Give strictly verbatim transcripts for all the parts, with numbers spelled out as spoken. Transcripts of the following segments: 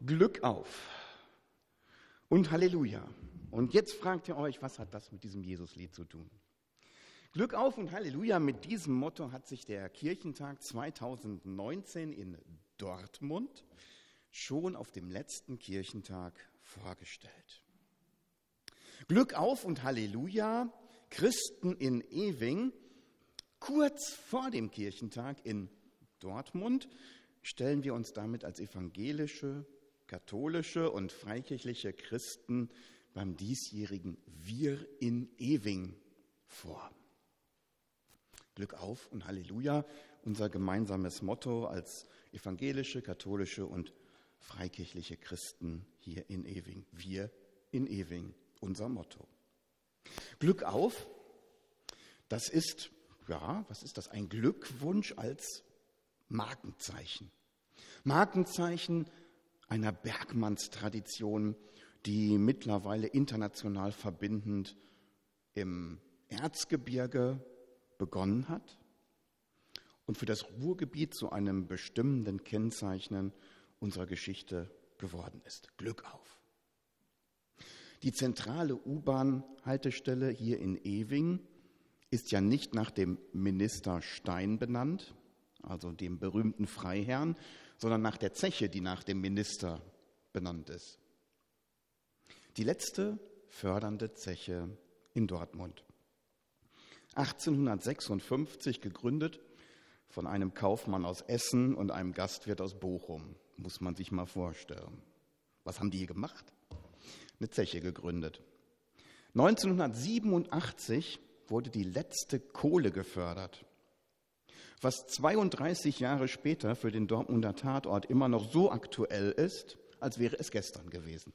Glück auf und Halleluja. Und jetzt fragt ihr euch, was hat das mit diesem Jesuslied zu tun? Glück auf und Halleluja, mit diesem Motto hat sich der Kirchentag zweitausendneunzehn in Dortmund schon auf dem letzten Kirchentag vorgestellt. Glück auf und Halleluja, Christen in Ewing, kurz vor dem Kirchentag in Dortmund, stellen wir uns damit als evangelische, katholische und freikirchliche Christen beim diesjährigen Wir in Ewing vor. Glück auf und Halleluja, unser gemeinsames Motto als evangelische, katholische und freikirchliche Christen hier in Ewing. Wir in Ewing, unser Motto. Glück auf, das ist, ja, was ist das? Ein Glückwunsch als Markenzeichen. Markenzeichen einer Bergmannstradition, die mittlerweile international verbindend im Erzgebirge begonnen hat und für das Ruhrgebiet zu einem bestimmenden Kennzeichen unserer Geschichte geworden ist. Glück auf. Die zentrale U-Bahn-Haltestelle hier in Ewing ist ja nicht nach dem Minister Stein benannt, also dem berühmten Freiherrn, sondern nach der Zeche, die nach dem Minister benannt ist. Die letzte fördernde Zeche in Dortmund. achtzehnhundertsechsundfünfzig gegründet von einem Kaufmann aus Essen und einem Gastwirt aus Bochum. Muss man sich mal vorstellen. Was haben die hier gemacht? Eine Zeche gegründet. neunzehnhundertsiebenundachtzig wurde die letzte Kohle gefördert. Was zweiunddreißig Jahre später für den Dortmunder Tatort immer noch so aktuell ist, als wäre es gestern gewesen.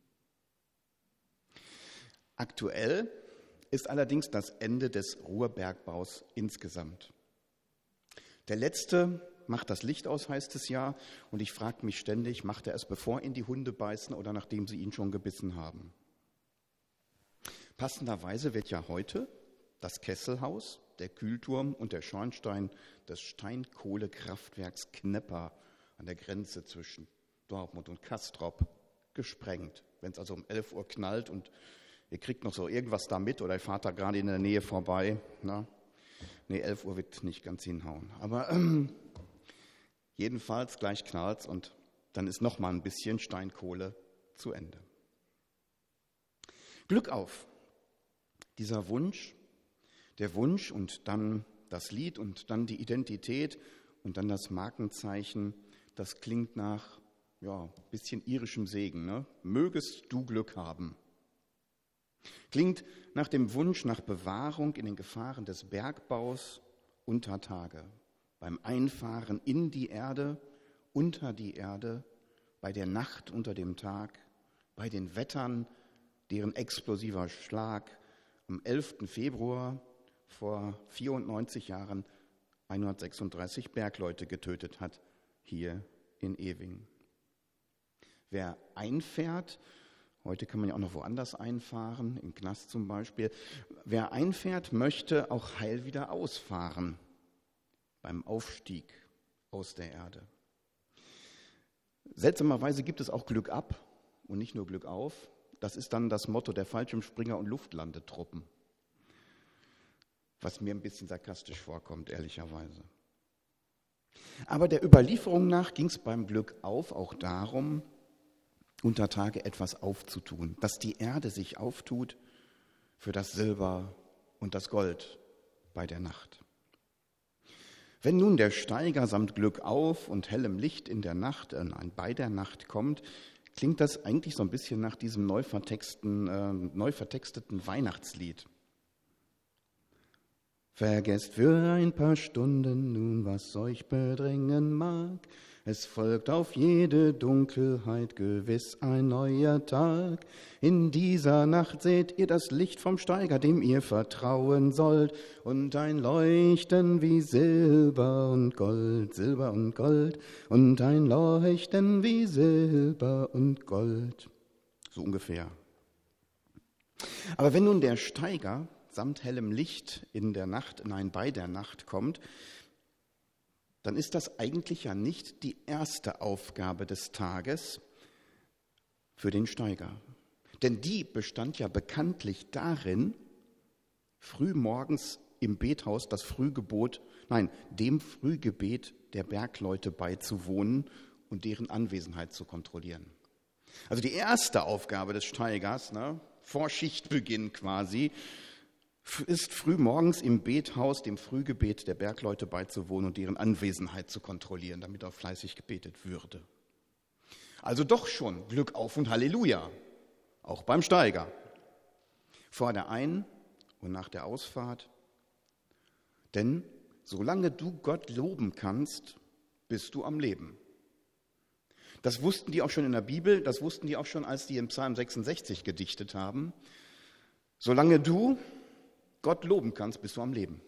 Aktuell ist allerdings das Ende des Ruhrbergbaus insgesamt. Der Letzte macht das Licht aus, heißt es ja, und ich frage mich ständig, macht er es, bevor ihn die Hunde beißen oder nachdem sie ihn schon gebissen haben? Passenderweise wird ja heute das Kesselhaus, der Kühlturm und der Schornstein des Steinkohlekraftwerks Knepper an der Grenze zwischen Dortmund und Castrop gesprengt. Wenn es also um elf Uhr knallt und ihr kriegt noch so irgendwas da mit oder ihr fahrt da gerade in der Nähe vorbei. Na? Nee, elf Uhr wird nicht ganz hinhauen. Aber ähm, jedenfalls gleich knallt's und dann ist noch mal ein bisschen Steinkohle zu Ende. Glück auf. Dieser Wunsch, der Wunsch und dann das Lied und dann die Identität und dann das Markenzeichen, das klingt nach ja, ein bisschen irischem Segen. Ne? Mögest du Glück haben. Klingt nach dem Wunsch nach Bewahrung in den Gefahren des Bergbaus unter Tage, beim Einfahren in die Erde, unter die Erde, bei der Nacht unter dem Tag, bei den Wettern, deren explosiver Schlag am elften Februar vor vierundneunzig Jahren hundertsechsunddreißig Bergleute getötet hat, hier in Ewing. Wer einfährt, heute kann man ja auch noch woanders einfahren, im Knast zum Beispiel. Wer einfährt, möchte auch heil wieder ausfahren beim Aufstieg aus der Erde. Seltsamerweise gibt es auch Glück ab und nicht nur Glück auf. Das ist dann das Motto der Fallschirmspringer und Luftlandetruppen, was mir ein bisschen sarkastisch vorkommt, ehrlicherweise. Aber der Überlieferung nach ging es beim Glück auf auch darum, unter Tage etwas aufzutun, dass die Erde sich auftut für das Silber und das Gold bei der Nacht. Wenn nun der Steiger samt Glück auf und hellem Licht in der Nacht, äh, nein, bei der Nacht kommt, klingt das eigentlich so ein bisschen nach diesem neu, vertexten, äh, neu vertexteten Weihnachtslied. Vergesst für ein paar Stunden nun, was euch bedrängen mag. Es folgt auf jede Dunkelheit gewiss ein neuer Tag. In dieser Nacht seht ihr das Licht vom Steiger, dem ihr vertrauen sollt. Und ein Leuchten wie Silber und Gold, Silber und Gold. Und ein Leuchten wie Silber und Gold. So ungefähr. Aber wenn nun der Steiger samt hellem Licht in der Nacht, nein, bei der Nacht kommt, dann ist das eigentlich ja nicht die erste Aufgabe des Tages, für den Steiger. Denn die bestand ja bekanntlich darin, frühmorgens im Bethaus das Frühgebot, nein, dem Frühgebet der Bergleute beizuwohnen und deren Anwesenheit zu kontrollieren. Also die erste Aufgabe des Steigers, ne, vor Schichtbeginn quasi, ist frühmorgens im Bethaus dem Frühgebet der Bergleute beizuwohnen und deren Anwesenheit zu kontrollieren, damit auch fleißig gebetet würde. Also doch schon Glück auf und Halleluja, auch beim Steiger. Vor der Ein- und nach der Ausfahrt. Denn solange du Gott loben kannst, bist du am Leben. Das wussten die auch schon in der Bibel, das wussten die auch schon, als die im Psalm sechsundsechzig gedichtet haben. Solange du Gott loben kannst, bist du am Leben.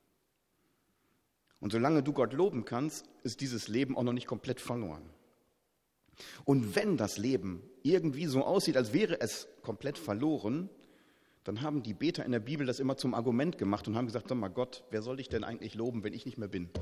Und solange du Gott loben kannst, ist dieses Leben auch noch nicht komplett verloren. Und wenn das Leben irgendwie so aussieht, als wäre es komplett verloren, dann haben die Beter in der Bibel das immer zum Argument gemacht und haben gesagt, sag mal Gott, wer soll dich denn eigentlich loben, wenn ich nicht mehr bin?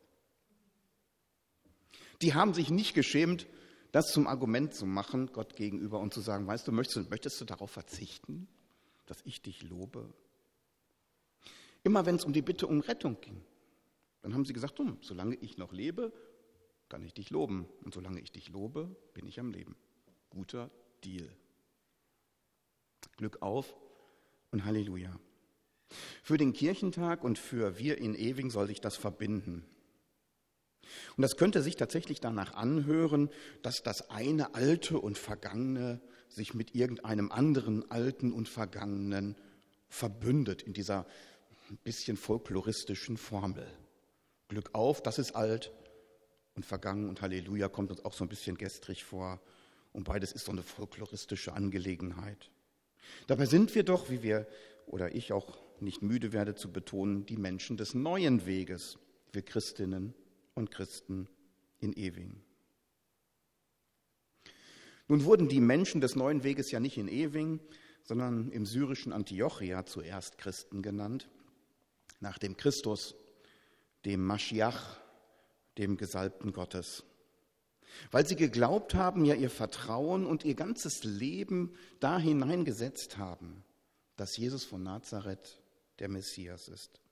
Die haben sich nicht geschämt, das zum Argument zu machen, Gott gegenüber, und zu sagen, weißt du, möchtest, möchtest du darauf verzichten, dass ich dich lobe? Immer wenn es um die Bitte um Rettung ging, dann haben sie gesagt, hm, solange ich noch lebe, kann ich dich loben. Und solange ich dich lobe, bin ich am Leben. Guter Deal. Glück auf und Halleluja. Für den Kirchentag und für wir in Ewing soll sich das verbinden. Und das könnte sich tatsächlich danach anhören, dass das eine Alte und Vergangene sich mit irgendeinem anderen Alten und Vergangenen verbündet in dieser ein bisschen folkloristischen Formel. Glück auf, das ist alt, und vergangen und Halleluja kommt uns auch so ein bisschen gestrig vor. Und beides ist so eine folkloristische Angelegenheit. Dabei sind wir doch, wie wir oder ich auch nicht müde werde zu betonen, die Menschen des neuen Weges, wir Christinnen und Christen in Ewing. Nun wurden die Menschen des neuen Weges ja nicht in Ewing, sondern im syrischen Antiochia zuerst Christen genannt, nach dem Christus, dem Maschiach, dem Gesalbten Gottes. Weil sie geglaubt haben, ja ihr Vertrauen und ihr ganzes Leben da hineingesetzt haben, dass Jesus von Nazareth der Messias ist.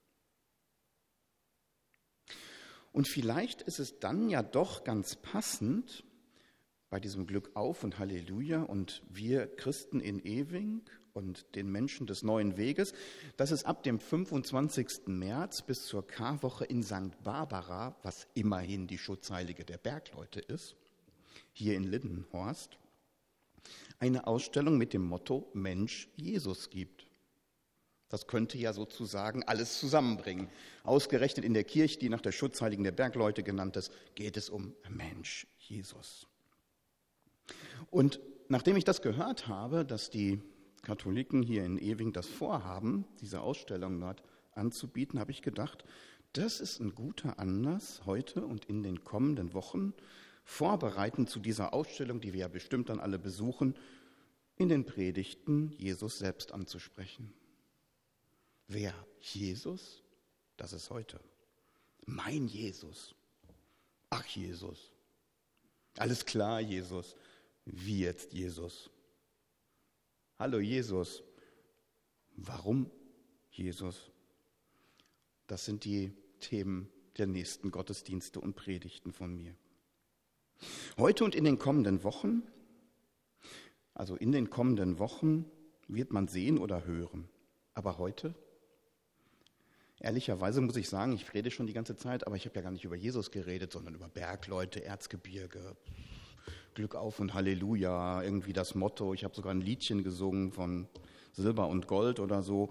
Und vielleicht ist es dann ja doch ganz passend, bei diesem Glück auf und Halleluja und wir Christen in Ewing und den Menschen des neuen Weges, dass es ab dem fünfundzwanzigsten März bis zur Karwoche in Sankt Barbara, was immerhin die Schutzheilige der Bergleute ist, hier in Lindenhorst, eine Ausstellung mit dem Motto Mensch Jesus gibt. Das könnte ja sozusagen alles zusammenbringen. Ausgerechnet in der Kirche, die nach der Schutzheiligen der Bergleute genannt ist, geht es um Mensch Jesus. Und nachdem ich das gehört habe, dass die Katholiken hier in Ewing das vorhaben, diese Ausstellung dort anzubieten, habe ich gedacht, das ist ein guter Anlass, heute und in den kommenden Wochen, vorbereitend zu dieser Ausstellung, die wir ja bestimmt dann alle besuchen, in den Predigten Jesus selbst anzusprechen. Wer? Jesus? Das ist heute. Mein Jesus. Ach, Jesus. Alles klar, Jesus. Wie jetzt, Jesus? Hallo, Jesus. Warum, Jesus? Das sind die Themen der nächsten Gottesdienste und Predigten von mir. Heute und in den kommenden Wochen, also in den kommenden Wochen, wird man sehen oder hören. Aber heute? Ehrlicherweise muss ich sagen, ich rede schon die ganze Zeit, aber ich habe ja gar nicht über Jesus geredet, sondern über Bergleute, Erzgebirge, Glück auf und Halleluja, irgendwie das Motto. Ich habe sogar ein Liedchen gesungen von Silber und Gold oder so.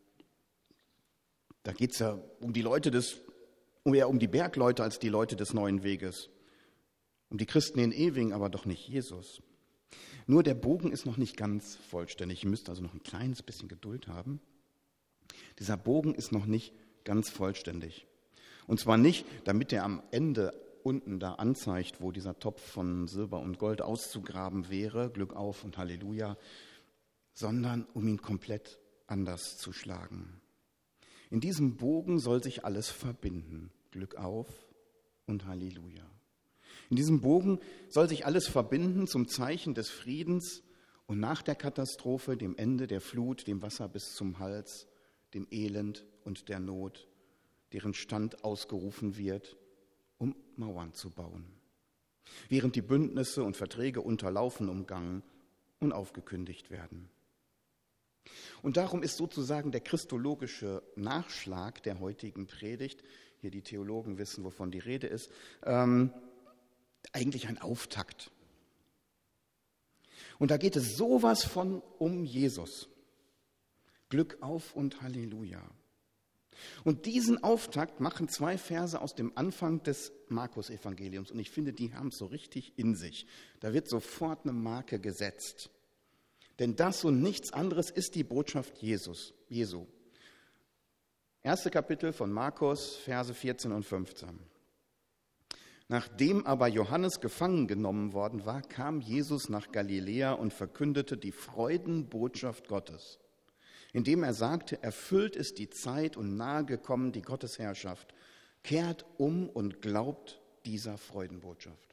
Da geht es ja um die Leute des, um eher um die Bergleute als die Leute des neuen Weges. Um die Christen in Ewing, aber doch nicht Jesus. Nur der Bogen ist noch nicht ganz vollständig. Ihr müsst also noch ein kleines bisschen Geduld haben. Dieser Bogen ist noch nicht ganz vollständig. Und zwar nicht, damit er am Ende unten da anzeigt, wo dieser Topf von Silber und Gold auszugraben wäre, Glück auf und Halleluja, sondern um ihn komplett anders zu schlagen. In diesem Bogen soll sich alles verbinden, Glück auf und Halleluja. In diesem Bogen soll sich alles verbinden zum Zeichen des Friedens und nach der Katastrophe, dem Ende der Flut, dem Wasser bis zum Hals, dem Elend und der Not, deren Stand ausgerufen wird, um Mauern zu bauen, während die Bündnisse und Verträge unterlaufen, umgangen und aufgekündigt werden. Und darum ist sozusagen der christologische Nachschlag der heutigen Predigt, hier die Theologen wissen, wovon die Rede ist, ähm, eigentlich ein Auftakt. Und da geht es sowas von um Jesus. Glück auf und Halleluja. Und diesen Auftakt machen zwei Verse aus dem Anfang des Markus-Evangeliums. Und ich finde, die haben es so richtig in sich. Da wird sofort eine Marke gesetzt. Denn das und nichts anderes ist die Botschaft Jesus, Jesu. Erste Kapitel von Markus, Verse vierzehn und fünfzehn. Nachdem aber Johannes gefangen genommen worden war, kam Jesus nach Galiläa und verkündete die Freudenbotschaft Gottes, indem er sagte, erfüllt ist die Zeit und nahe gekommen die Gottesherrschaft. Kehrt um und glaubt dieser Freudenbotschaft.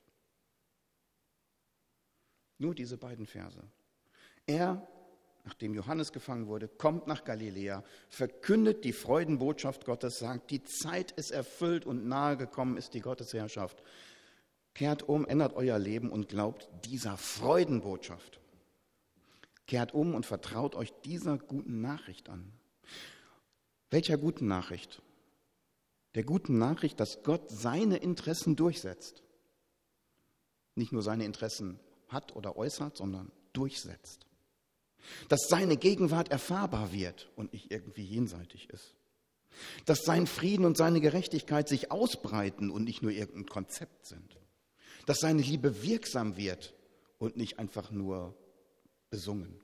Nur diese beiden Verse. Er, nachdem Johannes gefangen wurde, kommt nach Galiläa, verkündet die Freudenbotschaft Gottes, sagt, die Zeit ist erfüllt und nahe gekommen ist die Gottesherrschaft. Kehrt um, ändert euer Leben und glaubt dieser Freudenbotschaft. Kehrt um und vertraut euch dieser guten Nachricht an. Welcher guten Nachricht? Der guten Nachricht, dass Gott seine Interessen durchsetzt. Nicht nur seine Interessen hat oder äußert, sondern durchsetzt. Dass seine Gegenwart erfahrbar wird und nicht irgendwie jenseitig ist. Dass sein Frieden und seine Gerechtigkeit sich ausbreiten und nicht nur irgendein Konzept sind. Dass seine Liebe wirksam wird und nicht einfach nur besungen.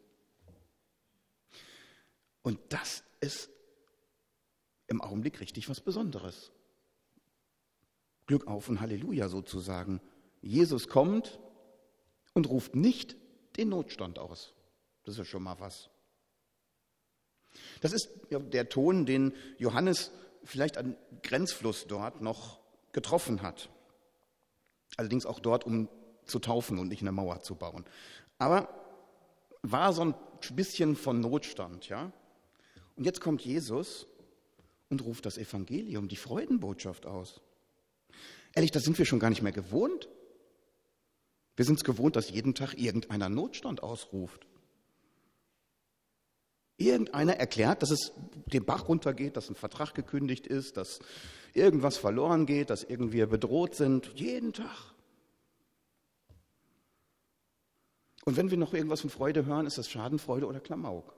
Und das ist im Augenblick richtig was Besonderes. Glück auf und Halleluja sozusagen. Jesus kommt und ruft nicht den Notstand aus. Das ist ja schon mal was. Das ist der Ton, den Johannes vielleicht am Grenzfluss dort noch getroffen hat. Allerdings auch dort, um zu taufen und nicht eine Mauer zu bauen. Aber war so ein bisschen von Notstand, ja. Und jetzt kommt Jesus und ruft das Evangelium, die Freudenbotschaft aus. Ehrlich, das sind wir schon gar nicht mehr gewohnt. Wir sind es gewohnt, dass jeden Tag irgendeiner Notstand ausruft. Irgendeiner erklärt, dass es den Bach runtergeht, dass ein Vertrag gekündigt ist, dass irgendwas verloren geht, dass irgendwie bedroht sind. Jeden Tag. Und wenn wir noch irgendwas von Freude hören, ist das Schadenfreude oder Klamauk.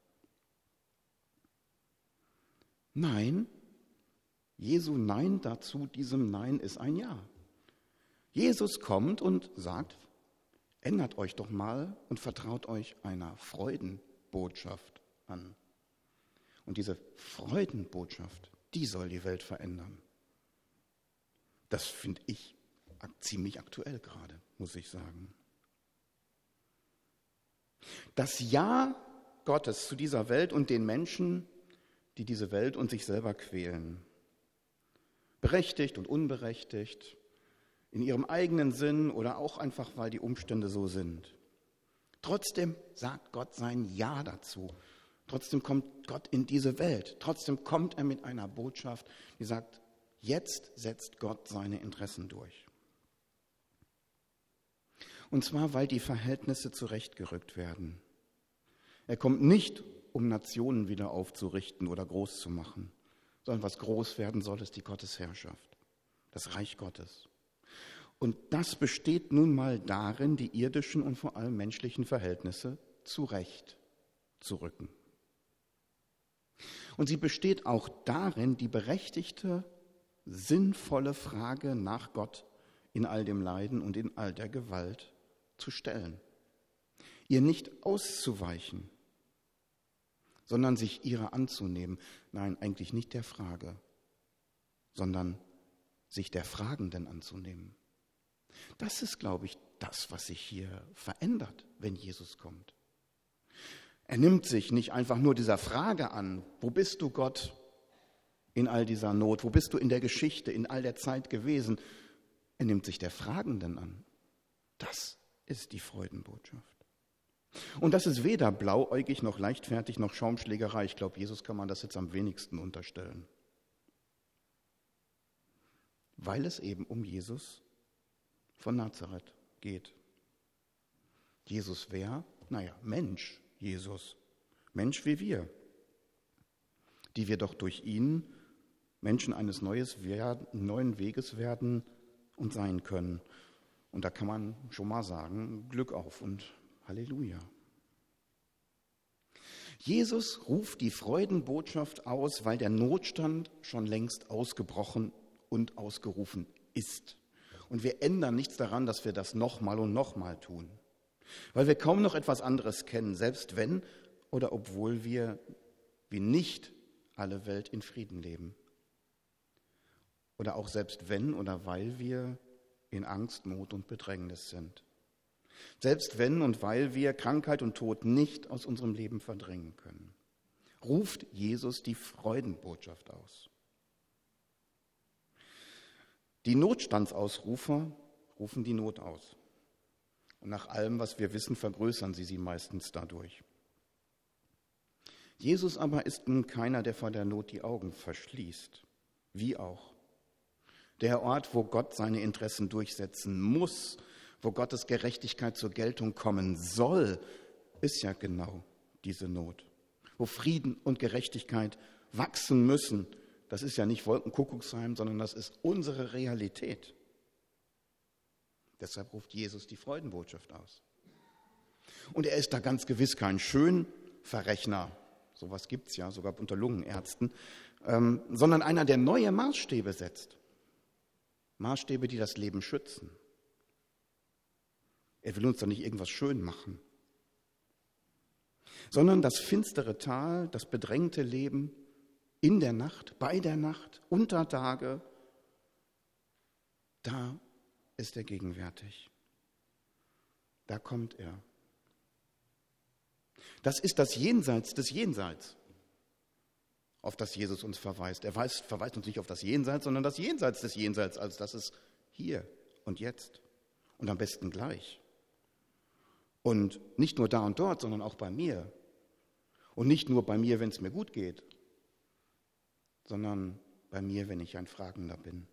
Nein, Jesu Nein dazu, diesem Nein ist ein Ja. Jesus kommt und sagt, ändert euch doch mal und vertraut euch einer Freudenbotschaft an. Und diese Freudenbotschaft, die soll die Welt verändern. Das finde ich ziemlich aktuell gerade, muss ich sagen. Das Ja Gottes zu dieser Welt und den Menschen, die diese Welt und sich selber quälen. Berechtigt und unberechtigt, in ihrem eigenen Sinn oder auch einfach, weil die Umstände so sind. Trotzdem sagt Gott sein Ja dazu. Trotzdem kommt Gott in diese Welt. Trotzdem kommt er mit einer Botschaft, die sagt, jetzt setzt Gott seine Interessen durch. Und zwar, weil die Verhältnisse zurechtgerückt werden. Er kommt nicht, um Nationen wieder aufzurichten oder groß zu machen, sondern was groß werden soll, ist die Gottesherrschaft, das Reich Gottes. Und das besteht nun mal darin, die irdischen und vor allem menschlichen Verhältnisse zurechtzurücken. Und sie besteht auch darin, die berechtigte, sinnvolle Frage nach Gott in all dem Leiden und in all der Gewalt zu stellen. Ihr nicht auszuweichen, sondern sich ihrer anzunehmen. Nein, eigentlich nicht der Frage, sondern sich der Fragenden anzunehmen. Das ist, glaube ich, das, was sich hier verändert, wenn Jesus kommt. Er nimmt sich nicht einfach nur dieser Frage an, wo bist du, Gott, in all dieser Not, wo bist du in der Geschichte, in all der Zeit gewesen? Er nimmt sich der Fragenden an. Das ist die Freudenbotschaft. Und das ist weder blauäugig noch leichtfertig noch Schaumschlägerei. Ich glaube, Jesus kann man das jetzt am wenigsten unterstellen. Weil es eben um Jesus von Nazareth geht. Jesus wer? Naja, Mensch, Jesus. Mensch wie wir. Die wir doch durch ihn Menschen eines neues werden, neuen Weges werden und sein können. Und da kann man schon mal sagen, Glück auf und Halleluja. Jesus ruft die Freudenbotschaft aus, weil der Notstand schon längst ausgebrochen und ausgerufen ist. Und wir ändern nichts daran, dass wir das nochmal und nochmal tun. Weil wir kaum noch etwas anderes kennen, selbst wenn oder obwohl wir wie nicht alle Welt in Frieden leben. Oder auch selbst wenn oder weil wir in Angst, Not und Bedrängnis sind. Selbst wenn und weil wir Krankheit und Tod nicht aus unserem Leben verdrängen können, ruft Jesus die Freudenbotschaft aus. Die Notstandsausrufer rufen die Not aus. Und nach allem, was wir wissen, vergrößern sie sie meistens dadurch. Jesus aber ist nun keiner, der vor der Not die Augen verschließt. Wie auch. Der Ort, wo Gott seine Interessen durchsetzen muss, wo Gottes Gerechtigkeit zur Geltung kommen soll, ist ja genau diese Not. Wo Frieden und Gerechtigkeit wachsen müssen, das ist ja nicht Wolkenkuckucksheim, sondern das ist unsere Realität. Deshalb ruft Jesus die Freudenbotschaft aus. Und er ist da ganz gewiss kein Schönverrechner, sowas gibt es ja sogar unter Lungenärzten, ähm, sondern einer, der neue Maßstäbe setzt. Maßstäbe, die das Leben schützen. Er will uns doch nicht irgendwas schön machen, sondern das finstere Tal, das bedrängte Leben in der Nacht, bei der Nacht, unter Tage, da ist er gegenwärtig. Da kommt er. Das ist das Jenseits des Jenseits, auf das Jesus uns verweist. Er weist, verweist uns nicht auf das Jenseits, sondern das Jenseits des Jenseits, also das ist hier und jetzt und am besten gleich. Und nicht nur da und dort, sondern auch bei mir. Und nicht nur bei mir, wenn es mir gut geht, sondern bei mir, wenn ich ein Fragender bin.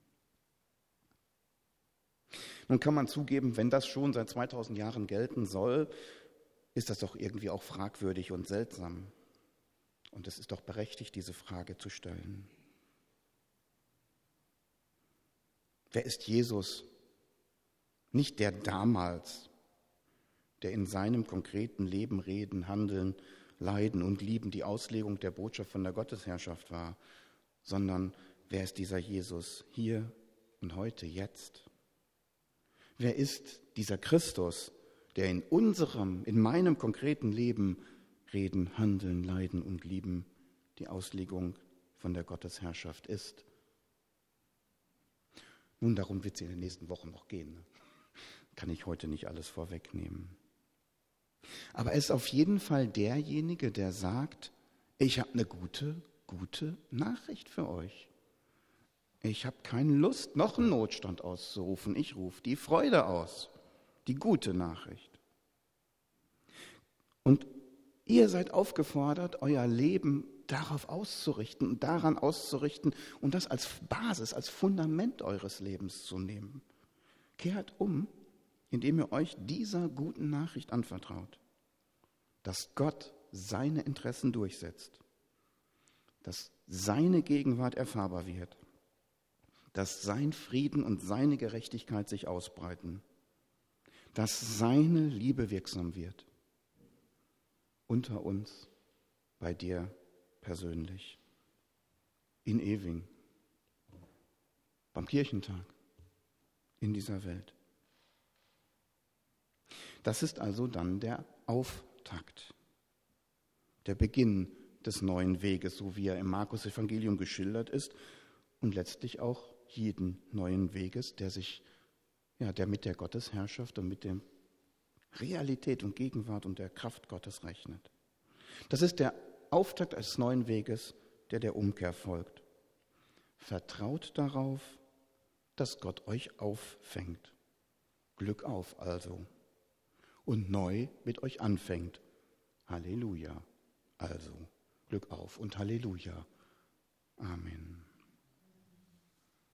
Nun kann man zugeben, wenn das schon seit zweitausend Jahren gelten soll, ist das doch irgendwie auch fragwürdig und seltsam. Und es ist doch berechtigt, diese Frage zu stellen. Wer ist Jesus? Nicht der damals, der in seinem konkreten Leben, Reden, Handeln, Leiden und Lieben die Auslegung der Botschaft von der Gottesherrschaft war, sondern wer ist dieser Jesus hier und heute, jetzt? Wer ist dieser Christus, der in unserem, in meinem konkreten Leben Reden, Handeln, Leiden und Lieben die Auslegung von der Gottesherrschaft ist? Nun, darum wird es in den nächsten Wochen noch gehen. Kann ich heute nicht alles vorwegnehmen. Aber er ist auf jeden Fall derjenige, der sagt, ich habe eine gute, gute Nachricht für euch. Ich habe keine Lust, noch einen Notstand auszurufen. Ich rufe die Freude aus, die gute Nachricht. Und ihr seid aufgefordert, euer Leben darauf auszurichten und daran auszurichten und das als Basis, als Fundament eures Lebens zu nehmen. Kehrt um, indem ihr euch dieser guten Nachricht anvertraut, dass Gott seine Interessen durchsetzt, dass seine Gegenwart erfahrbar wird, dass sein Frieden und seine Gerechtigkeit sich ausbreiten, dass seine Liebe wirksam wird, unter uns, bei dir persönlich, in Ewing, beim Kirchentag, in dieser Welt. Das ist also dann der Auftakt, der Beginn des neuen Weges, so wie er im Markus-Evangelium geschildert ist und letztlich auch jeden neuen Weges, der sich, ja, der mit der Gottesherrschaft und mit der Realität und Gegenwart und der Kraft Gottes rechnet. Das ist der Auftakt eines neuen Weges, der der Umkehr folgt. Vertraut darauf, dass Gott euch auffängt. Glück auf also. Und neu mit euch anfängt. Halleluja. Also, Glück auf und Halleluja. Amen.